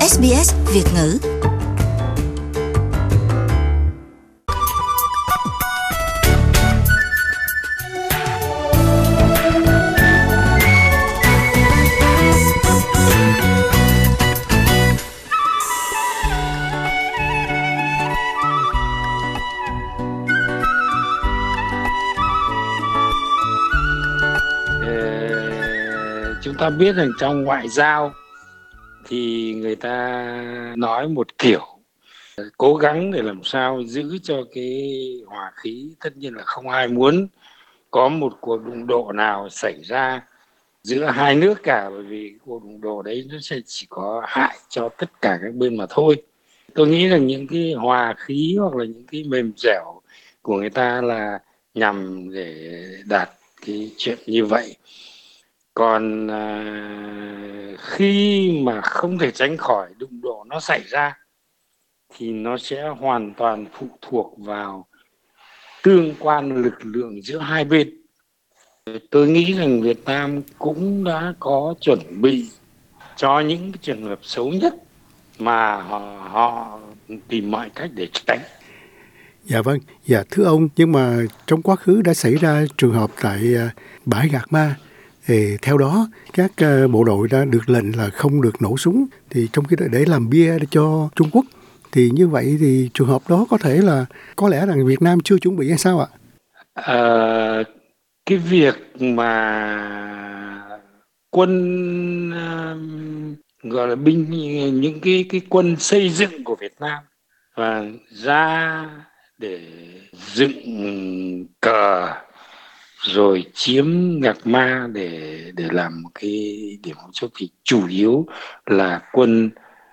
SBS Việt ngữ. Chúng ta biết rằng trong ngoại giao thì người ta nói một kiểu, cố gắng để làm sao giữ cho cái hòa khí. Tất nhiên là không ai muốn có một cuộc đụng độ nào xảy ra giữa hai nước cả, bởi vì cuộc đụng độ đấy nó sẽ chỉ có hại cho tất cả các bên mà thôi. Tôi nghĩ rằng những cái hòa khí hoặc là những cái mềm dẻo của người ta là nhằm để đạt cái chuyện như vậy. Còn khi mà không thể tránh khỏi đụng độ nó xảy ra thì nó sẽ hoàn toàn phụ thuộc vào tương quan lực lượng giữa hai bên. Tôi nghĩ rằng Việt Nam cũng đã có chuẩn bị cho những cái trường hợp xấu nhất mà họ tìm mọi cách để tránh. Dạ vâng, dạ thưa ông, nhưng mà trong quá khứ đã xảy ra trường hợp tại bãi Gạc Ma. Thì theo đó các bộ đội đã được lệnh là không được nổ súng, thì trong khi để làm bia cho Trung Quốc. Thì như vậy thì trường hợp đó có lẽ rằng Việt Nam chưa chuẩn bị hay sao ạ? Cái việc mà quân gọi là những cái quân xây dựng của Việt Nam và ra để dựng cờ rồi chiếm Gạc Ma để làm một cái điểm mấu chốt, thì chủ yếu là quân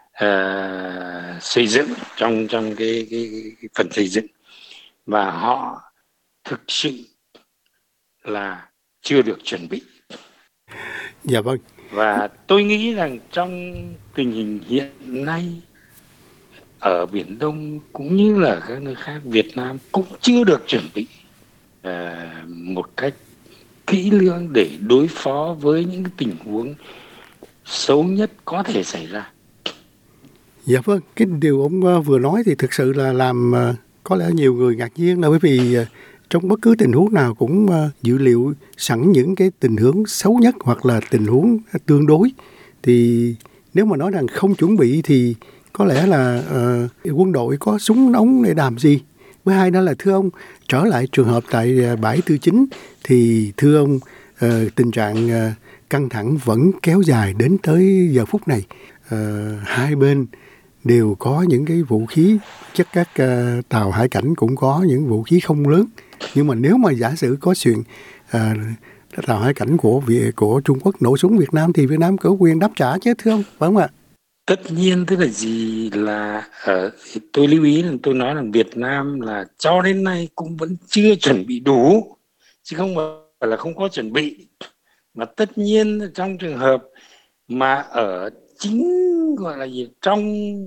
xây dựng trong cái phần xây dựng, và họ thực sự là chưa được chuẩn bị. Dạ vâng. Và tôi nghĩ rằng trong tình hình hiện nay ở Biển Đông cũng như là các nơi khác, Việt Nam cũng chưa được chuẩn bị một cách kỹ lưỡng để đối phó với những tình huống xấu nhất có thể xảy ra. Dạ vâng, cái điều ông vừa nói thì thực sự là làm có lẽ nhiều người ngạc nhiên, là bởi vì trong bất cứ tình huống nào cũng dự liệu sẵn những cái tình huống xấu nhất hoặc là tình huống tương đối. Thì nếu mà nói rằng không chuẩn bị thì có lẽ là quân đội có súng ống để làm gì? Với hai đó là thưa ông, trở lại trường hợp tại bãi Tư Chính thì thưa ông, tình trạng căng thẳng vẫn kéo dài đến tới giờ phút này. Hai bên đều có những cái vũ khí, chắc các tàu hải cảnh cũng có những vũ khí không lớn. Nhưng mà nếu mà giả sử có chuyện tàu hải cảnh của Trung Quốc nổ súng Việt Nam thì Việt Nam có quyền đáp trả chứ thưa ông, phải không ạ? Tất nhiên, tức là gì là tôi lưu ý là tôi nói là Việt Nam là cho đến nay cũng vẫn chưa chuẩn bị đủ, chứ không phải là không có chuẩn bị. Mà tất nhiên trong trường hợp mà ở chính gọi là gì trong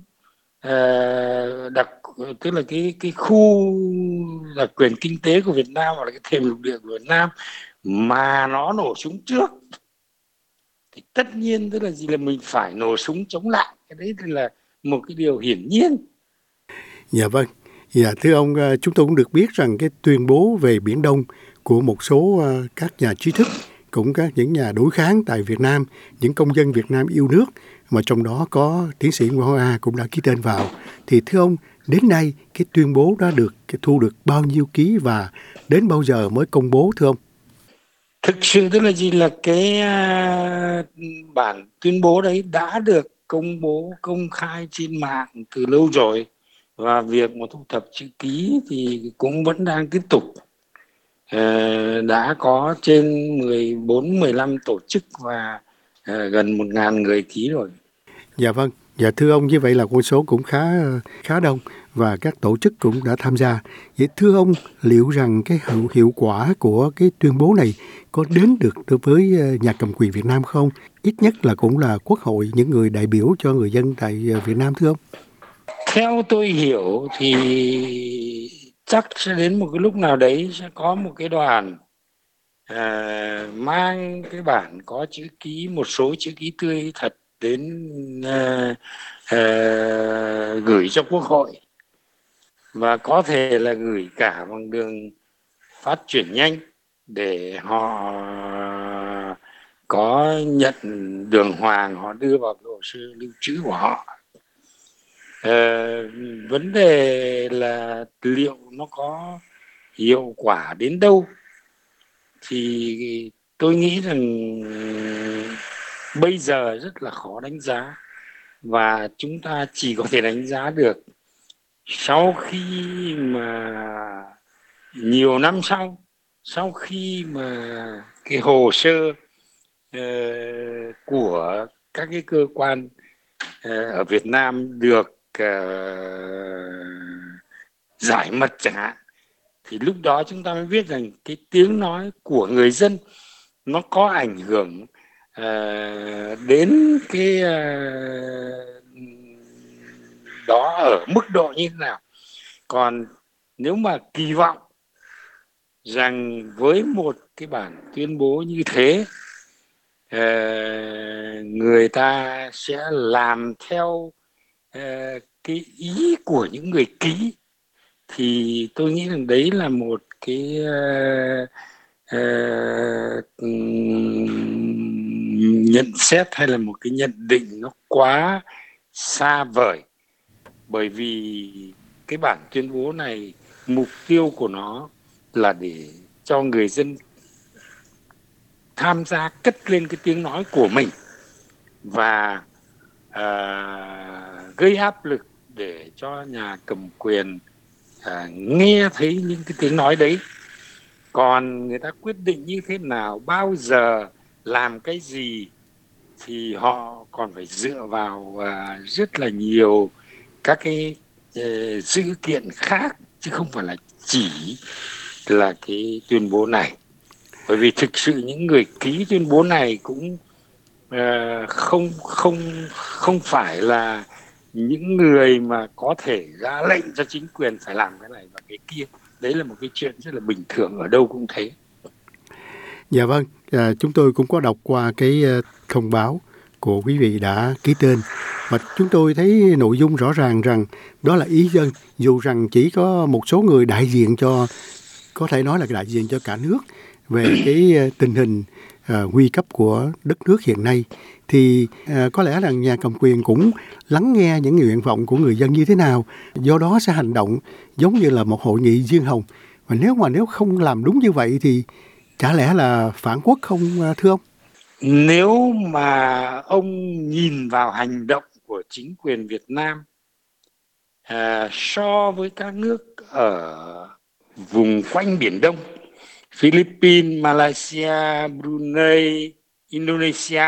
tức là cái khu đặc quyền kinh tế của Việt Nam hoặc là cái thềm lục địa của Việt Nam mà nó nổ súng trước thì tất nhiên tức là gì là mình phải nổ súng chống lại. Cái đấy thì là một cái điều hiển nhiên. Dạ vâng. Dạ thưa ông, chúng tôi cũng được biết rằng cái tuyên bố về Biển Đông của một số các nhà trí thức, cũng những nhà đối kháng tại Việt Nam, những công dân Việt Nam yêu nước, mà trong đó có tiến sĩ Nguyễn Hoa A cũng đã ký tên vào. Thì thưa ông, đến nay cái tuyên bố đã thu được bao nhiêu ký và đến bao giờ mới công bố thưa ông? Thực sự tức là gì là cái bản tuyên bố đấy đã được công bố công khai trên mạng từ lâu rồi, và việc mà thu thập chữ ký thì cũng vẫn đang tiếp tục. Đã có trên 14-15 tổ chức và gần 1.000 người ký rồi. Dạ vâng. Dạ thưa ông, như vậy là con số cũng khá đông và các tổ chức cũng đã tham gia. Vậy thưa ông, liệu rằng cái hiệu quả của cái tuyên bố này có đến được đối với nhà cầm quyền Việt Nam không? Ít nhất là cũng là Quốc hội, những người đại biểu cho người dân tại Việt Nam thưa ông? Theo tôi hiểu thì chắc sẽ đến một cái lúc nào đấy sẽ có một cái đoàn mang cái bản có chữ ký, một số chữ ký tươi thật đến gửi cho Quốc hội, và có thể là gửi cả bằng đường phát triển nhanh để họ có nhận đường hoàng, họ đưa vào cái hồ sơ lưu trữ của họ. Vấn đề là liệu nó có hiệu quả đến đâu thì tôi nghĩ rằng bây giờ rất là khó đánh giá, và chúng ta chỉ có thể đánh giá được sau khi mà nhiều năm sau khi mà cái hồ sơ của các cái cơ quan ở Việt Nam được giải mật chẳng hạn, thì lúc đó chúng ta mới biết rằng cái tiếng nói của người dân nó có ảnh hưởng đến cái đó ở mức độ như thế nào. Còn nếu mà kỳ vọng rằng với một cái bản tuyên bố như thế người ta sẽ làm theo cái ý của những người ký, thì tôi nghĩ rằng đấy là một cái nhận xét hay là một cái nhận định nó quá xa vời. Bởi vì cái bản tuyên bố này, mục tiêu của nó là để cho người dân tham gia cất lên cái tiếng nói của mình và gây áp lực để cho nhà cầm quyền nghe thấy những cái tiếng nói đấy. Còn người ta quyết định như thế nào, bao giờ, làm cái gì thì họ còn phải dựa vào rất là nhiều các cái dữ kiện khác, chứ không phải là chỉ là cái tuyên bố này. Bởi vì thực sự những người ký tuyên bố này cũng không phải là những người mà có thể ra lệnh cho chính quyền phải làm cái này và cái kia. Đấy là một cái chuyện rất là bình thường, ở đâu cũng thế. Dạ vâng, chúng tôi cũng có đọc qua cái thông báo của quý vị đã ký tên, và chúng tôi thấy nội dung rõ ràng rằng đó là ý dân, dù rằng chỉ có một số người đại diện cho, có thể nói là đại diện cho cả nước về cái tình hình nguy cấp của đất nước hiện nay, thì có lẽ là nhà cầm quyền cũng lắng nghe những nguyện vọng của người dân như thế nào, do đó sẽ hành động giống như là một hội nghị riêng hồng. Và nếu không làm đúng như vậy thì chả lẽ là phản quốc không, thưa ông? Nếu mà ông nhìn vào hành động của chính quyền Việt Nam so với các nước ở vùng quanh Biển Đông, Philippines, Malaysia, Brunei, Indonesia,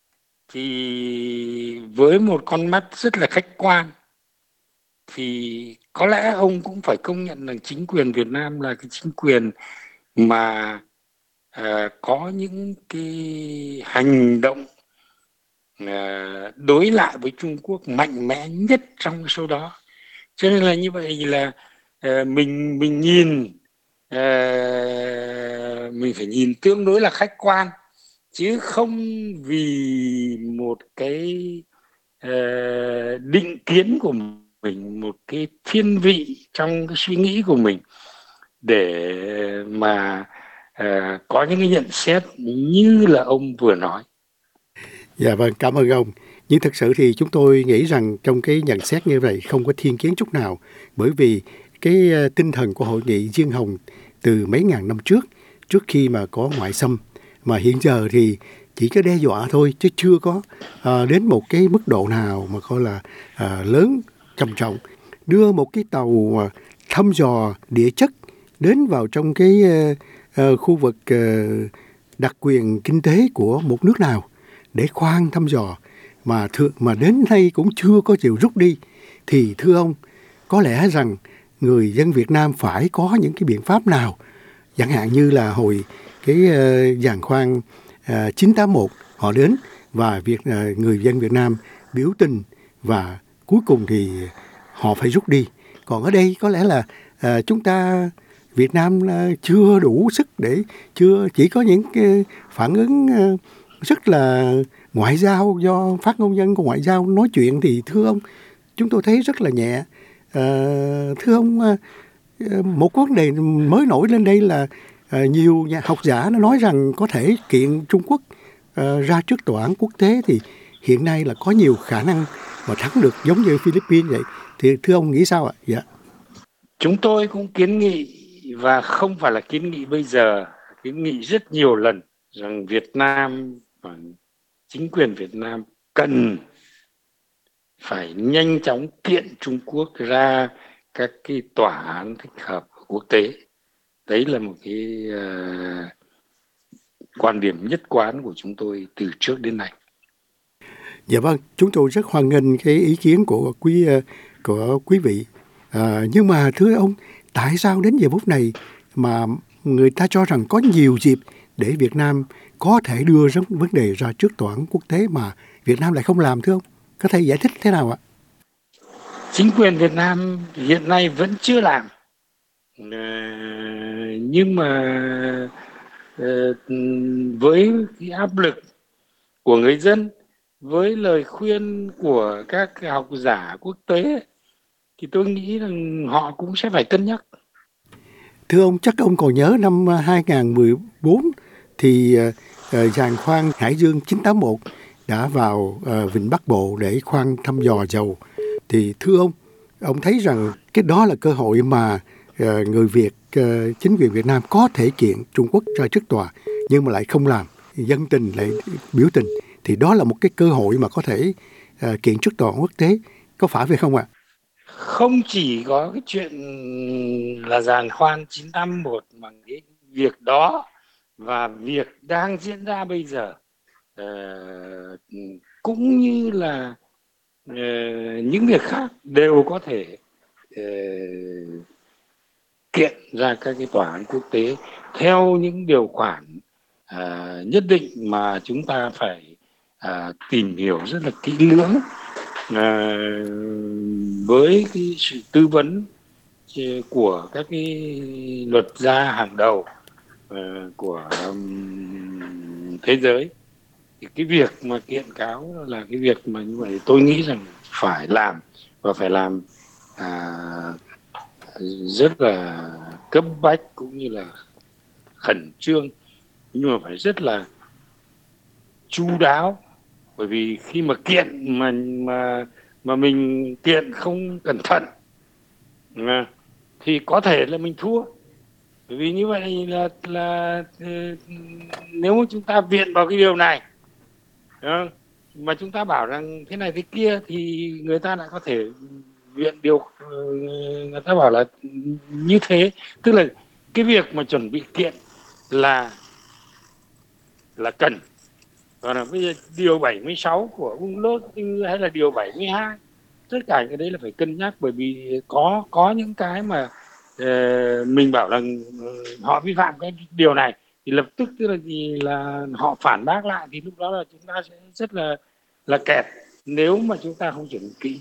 thì với một con mắt rất là khách quan thì có lẽ ông cũng phải công nhận rằng chính quyền Việt Nam là cái chính quyền mà có những cái hành động đối lại với Trung Quốc mạnh mẽ nhất trong số đó. Cho nên là như vậy là mình nhìn mình phải nhìn tương đối là khách quan, chứ không vì một cái định kiến của mình, một cái thiên vị trong cái suy nghĩ của mình để mà có những cái nhận xét như là ông vừa nói. Dạ vâng, cảm ơn ông. Nhưng thực sự thì chúng tôi nghĩ rằng trong cái nhận xét như vậy không có thiên kiến chút nào, bởi vì cái tinh thần của hội nghị Diên Hồng từ mấy ngàn năm trước khi mà có ngoại xâm, mà hiện giờ thì chỉ có đe dọa thôi, chứ chưa có đến một cái mức độ nào mà coi là lớn, trầm trọng. Đưa một cái tàu thăm dò địa chất đến vào trong cái khu vực đặc quyền kinh tế của một nước nào để khoan thăm dò, mà đến nay cũng chưa có chịu rút đi, thì thưa ông, có lẽ rằng người dân Việt Nam phải có những cái biện pháp nào, chẳng hạn như là hồi cái giàn khoan 981 họ đến và người dân Việt Nam biểu tình và cuối cùng thì họ phải rút đi. Còn ở đây có lẽ là chúng ta Việt Nam chưa đủ sức để chỉ có những cái phản ứng rất là ngoại giao do phát ngôn nhân của ngoại giao nói chuyện thì thưa ông, chúng tôi thấy rất là nhẹ. Thưa ông, một vấn đề mới nổi lên đây là nhiều nhà học giả nó nói rằng có thể kiện Trung Quốc ra trước tòa án quốc tế, thì hiện nay là có nhiều khả năng mà thắng được giống như Philippines vậy. Thì thưa ông nghĩ sao ạ? Dạ. Chúng tôi cũng kiến nghị, và không phải là kiến nghị bây giờ, kiến nghị rất nhiều lần, rằng Việt Nam và chính quyền Việt Nam cần phải nhanh chóng kiện Trung Quốc ra các cái tòa án thích hợp quốc tế. Đấy là một cái quan điểm nhất quán của chúng tôi từ trước đến nay. Dạ vâng, chúng tôi rất hoan nghênh cái ý kiến của quý vị. Nhưng mà thưa ông, tại sao đến giờ phút này mà người ta cho rằng có nhiều dịp để Việt Nam có thể đưa vấn đề ra trước tòa án quốc tế mà Việt Nam lại không làm, thưa ông? Có thể giải thích thế nào ạ? Chính quyền Việt Nam hiện nay vẫn chưa làm. Nhưng mà với cái áp lực của người dân, với lời khuyên của các học giả quốc tế, thì tôi nghĩ rằng họ cũng sẽ phải cân nhắc. Thưa ông, chắc ông còn nhớ năm 2014 thì giàn khoan Hải Dương 981 đã vào Vịnh Bắc Bộ để khoan thăm dò dầu. Thì thưa ông thấy rằng cái đó là cơ hội mà người Việt, chính quyền Việt Nam có thể kiện Trung Quốc ra trước tòa, nhưng mà lại không làm, dân tình lại biểu tình. Thì đó là một cái cơ hội mà có thể kiện trước tòa quốc tế, có phải vậy không ạ? Không chỉ có cái chuyện là giàn khoan 981 mà cái việc đó và việc đang diễn ra bây giờ, cũng như là những việc khác đều có thể kiện ra các cái tòa án quốc tế theo những điều khoản nhất định mà chúng ta phải tìm hiểu rất là kỹ lưỡng, với cái sự tư vấn của các cái luật gia hàng đầu của thế giới. Thì cái việc mà kiện cáo là cái việc mà như vậy tôi nghĩ rằng phải làm, và phải làm rất là cấp bách cũng như là khẩn trương, nhưng mà phải rất là chu đáo. Bởi vì khi mà kiện mà mình kiện không cẩn thận thì có thể là mình thua. Bởi vì như vậy là nếu mà chúng ta viện vào cái điều này mà chúng ta bảo rằng thế này thế kia, thì người ta lại có thể viện người ta bảo là như thế. Tức là cái việc mà chuẩn bị kiện là cần. Còn là bây giờ điều 76 của UNCLOS hay là điều 72, tất cả cái đấy là phải cân nhắc. Bởi vì có những cái mà mình bảo là họ vi phạm cái điều này thì lập tức tức là gì là họ phản bác lại, thì lúc đó là chúng ta sẽ rất là kẹt nếu mà chúng ta không chuẩn bị kỹ.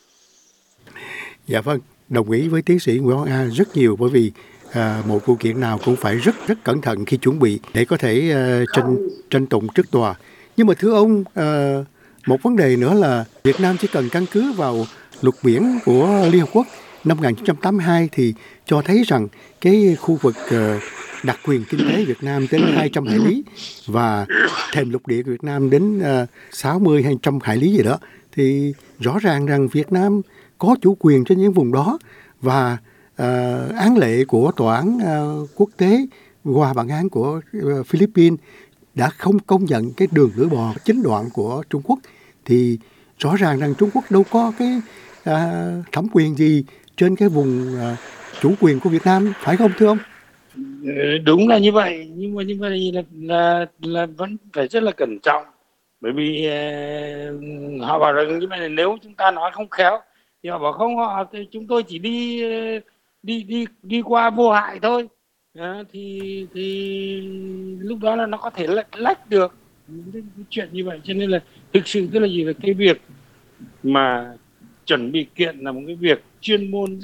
Dạ vâng, đồng ý với tiến sĩ Nguyễn Hoàng A rất nhiều, bởi vì một vụ kiện nào cũng phải rất rất cẩn thận khi chuẩn bị để có thể tranh tụng trước tòa. Nhưng mà thưa ông, một vấn đề nữa là Việt Nam chỉ cần căn cứ vào luật biển của Liên Hợp Quốc năm 1982 thì cho thấy rằng cái khu vực đặc quyền kinh tế Việt Nam đến 200 hải lý và thềm lục địa của Việt Nam đến 60 hay 100 hải lý gì đó. Thì rõ ràng rằng Việt Nam có chủ quyền trên những vùng đó, và án lệ của tòa án quốc tế qua bản án của Philippines đã không công nhận cái đường lưỡi bò chín đoạn của Trung Quốc. Thì rõ ràng rằng Trung Quốc đâu có cái thẩm quyền gì trên cái vùng chủ quyền của Việt Nam, phải không thưa ông? Đúng là như vậy, nhưng mà như vậy là vẫn phải rất là cẩn trọng. Bởi vì họ bảo rằng như vậy là nếu chúng ta nói không khéo thì họ bảo không, chúng tôi chỉ đi qua vô hại thôi. Thì lúc đó là nó có thể lách được những cái chuyện như vậy. Cho nên là thực sự tức là gì, là cái việc mà chuẩn bị kiện là một cái việc chuyên môn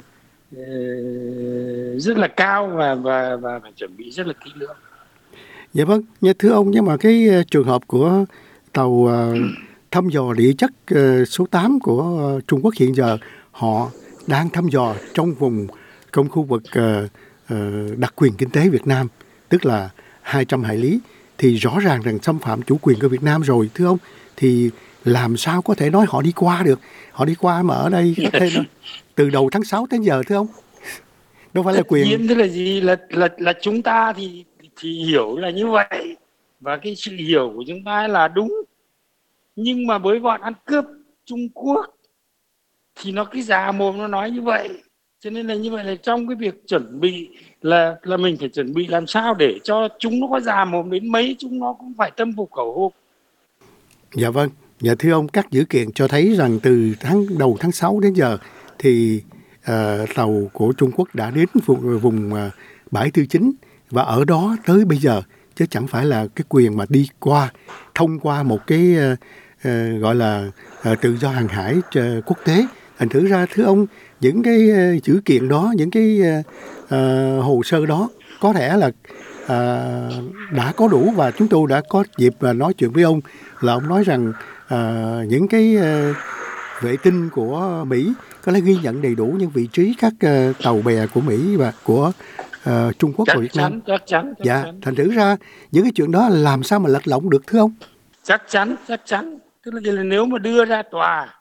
rất là cao, và phải chuẩn bị rất là kỹ lưỡng. Dạ vâng, thưa ông, nhưng mà cái trường hợp của tàu thăm dò địa chất số 8 của Trung Quốc hiện giờ, họ đang thăm dò trong khu vực đặc quyền kinh tế Việt Nam, tức là 200 hải lý, thì rõ ràng rằng xâm phạm chủ quyền của Việt Nam rồi, thưa ông. Thì làm sao có thể nói họ đi qua được? Họ đi qua mà ở đây có thể từ đầu tháng 6 đến giờ, thưa ông. Đâu phải là quyền. Thế là gì? Là chúng ta thì hiểu là như vậy, và cái sự hiểu của chúng ta là đúng, nhưng mà với bọn ăn cướp Trung Quốc thì nó cứ già mồm nó nói như vậy. Cho nên là như vậy, là trong cái việc chuẩn bị là mình phải chuẩn bị làm sao để cho chúng nó có già mồm đến mấy, chúng nó cũng phải tâm phục khẩu phục. Dạ vâng, dạ thưa ông, các dữ kiện cho thấy rằng từ đầu tháng 6 đến giờ thì tàu của Trung Quốc đã đến vùng bãi Tư Chính, và ở đó tới bây giờ, chứ chẳng phải là cái quyền mà đi qua thông qua một cái gọi là tự do hàng hải quốc tế. Thành thử ra, thưa ông, những cái dữ kiện đó, những cái hồ sơ đó có thể là đã có đủ, và chúng tôi đã có dịp nói chuyện với ông, là ông nói rằng những cái vệ tinh của Mỹ có lẽ ghi nhận đầy đủ những vị trí các tàu bè của Mỹ và của Trung Quốc và Việt Nam. Chắc chắn. Thành thử ra những cái chuyện đó làm sao mà lật lọng được, thưa ông? Chắc chắn. Tức là nếu mà đưa ra tòa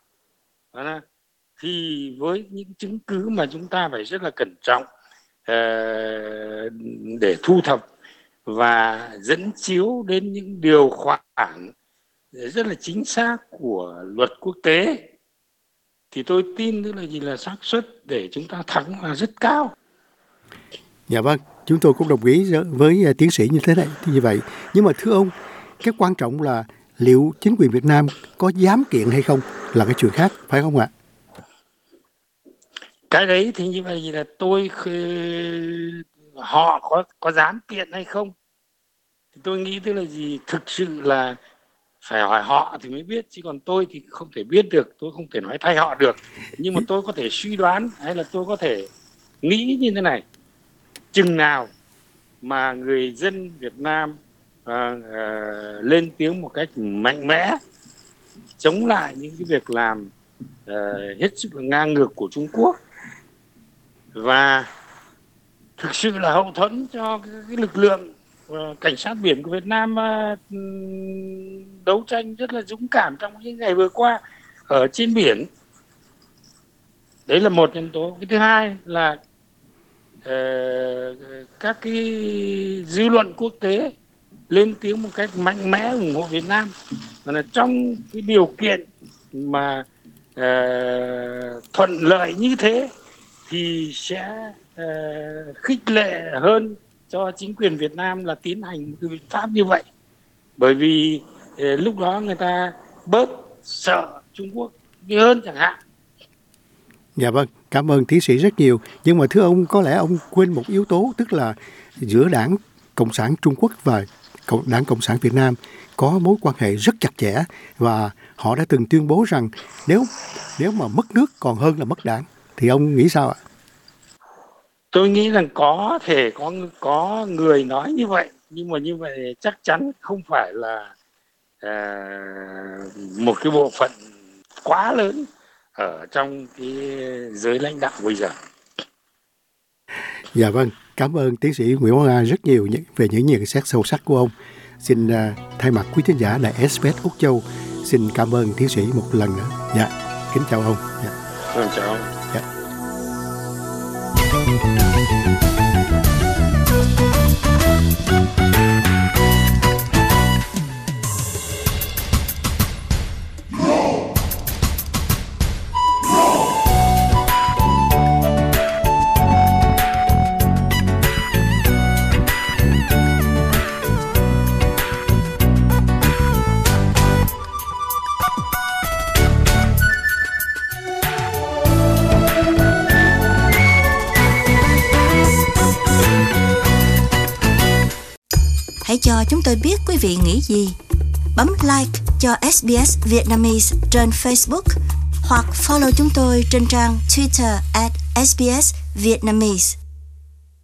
thì với những chứng cứ mà chúng ta phải rất là cẩn trọng để thu thập và dẫn chiếu đến những điều khoản rất là chính xác của luật quốc tế, thì tôi tin là xác suất để chúng ta thắng là rất cao. Dạ vâng, chúng tôi cũng đồng ý với tiến sĩ như thế này, như vậy. Nhưng mà thưa ông, cái quan trọng là liệu chính quyền Việt Nam có dám kiện hay không là cái chuyện khác, phải không ạ? Cái đấy thì như vậy là họ có dám kiện hay không thì tôi nghĩ thực sự là phải hỏi họ thì mới biết, chứ còn tôi thì không thể biết được, tôi không thể nói thay họ được. Nhưng mà tôi có thể suy đoán, hay là tôi có thể nghĩ như thế này: chừng nào mà người dân Việt Nam lên tiếng một cách mạnh mẽ chống lại những cái việc làm hết sức là ngang ngược của Trung Quốc, và thực sự là hậu thuẫn cho cái lực lượng cảnh sát biển của Việt Nam đấu tranh rất là dũng cảm trong những ngày vừa qua ở trên biển. Đấy là một nhân tố. Cái thứ hai là các cái dư luận quốc tế lên tiếng một cách mạnh mẽ ủng hộ Việt Nam, và là trong cái điều kiện mà thuận lợi như thế thì sẽ khích lệ hơn cho chính quyền Việt Nam là tiến hành một cái biện pháp như vậy, bởi vì lúc đó người ta bớt sợ Trung Quốc đi hơn chẳng hạn. Dạ vâng, cảm ơn tiến sĩ rất nhiều. Nhưng mà thưa ông, có lẽ ông quên một yếu tố, tức là giữa Đảng Cộng sản Trung Quốc và Đảng Cộng sản Việt Nam có mối quan hệ rất chặt chẽ, và họ đã từng tuyên bố rằng nếu mà mất nước còn hơn là mất đảng. Thì ông nghĩ sao ạ? Tôi nghĩ rằng có thể có người nói như vậy, nhưng mà như vậy chắc chắn không phải là một cái bộ phận quá lớn ở trong cái giới lãnh đạo bây giờ. Dạ vâng, cảm ơn tiến sĩ Nguyễn Quang A rất nhiều về những nhận xét sâu sắc của ông. Xin thay mặt quý thính giả đài SBS Úc Châu, xin cảm ơn tiến sĩ một lần nữa. Dạ, kính chào ông. Dạ. Chào ông. Dạ. Hãy cho chúng tôi biết quý vị nghĩ gì. Bấm like cho SBS Vietnamese trên Facebook hoặc follow chúng tôi trên trang Twitter @SBS Vietnamese.